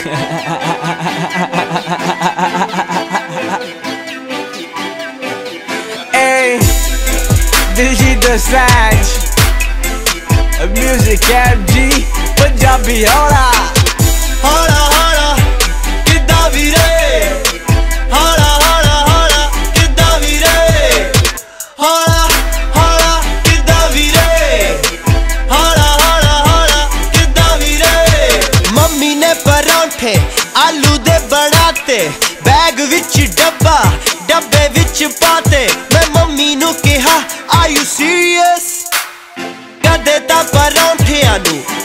Hey, Digital Snatch Music MG Punjabi Hola Hola Hola ਕਿੱਦਾਂ ਵੀਰੇ ਹੋਲਾ ਹੋਲਾ ਹੋਲਾ ਕਿੱਦਾਂ ਵੀਰੇ ਹੋਲਾ ਹੋਲਾ ਕਿੱਦਾਂ ਵੀਰੇ ਹੋਲਾ ਹੋਲਾ ਹੋਲਾ ਕਿੱਦਾਂ ਵੀਰੇ ਮੰਮੀ ਨੇ ਪਰੌਂਠੇ ਆਲੂ ਦੇ ਬਣਾਤੇ बैग विच डब्बा डब्बे विच पाते मैं मम्मी नू कहा आर यू सीरियस कदे तां परौंठियां नू